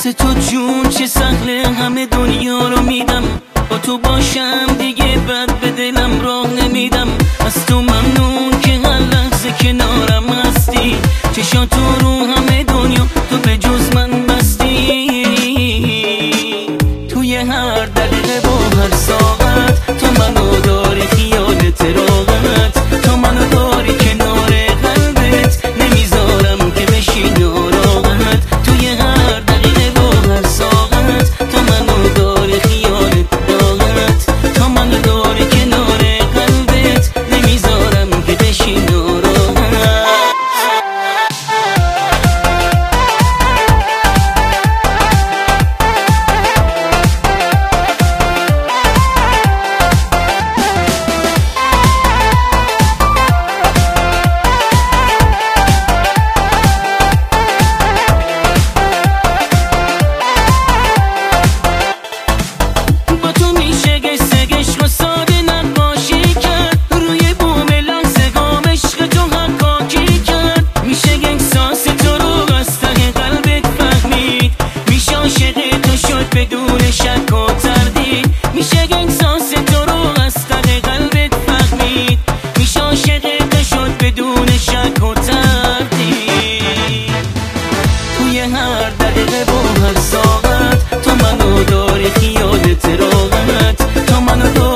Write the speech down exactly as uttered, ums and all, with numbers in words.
واسه تو جون چه سهله، همه دنیا رو میدم. با تو باشم دیگه بد به دلم راه نمیدم. از تو ممنون که هر لحظه کنارم هستی. چشات رو همه دنیا تو به جز من بستی. توی هر دقیقه با هر ساعت تو منو داری خیالت راحت. تو منو داری کنار قلبت، نمیذارم که بشی ناراحت. توی هر دقیقه با هر ساعت تو منو داری خیالت راحت. تو منو داری کنار قلبت، نمیذارم که بشی ناراحت. بدون شک و تردید میشه احساس تو رو از ته قلبت فهمید. میشه عاشق تو شد بدون شک و تردید. توی هر دقیقه با هر ساعت تو منو داری خیالت راحت. تو منو داری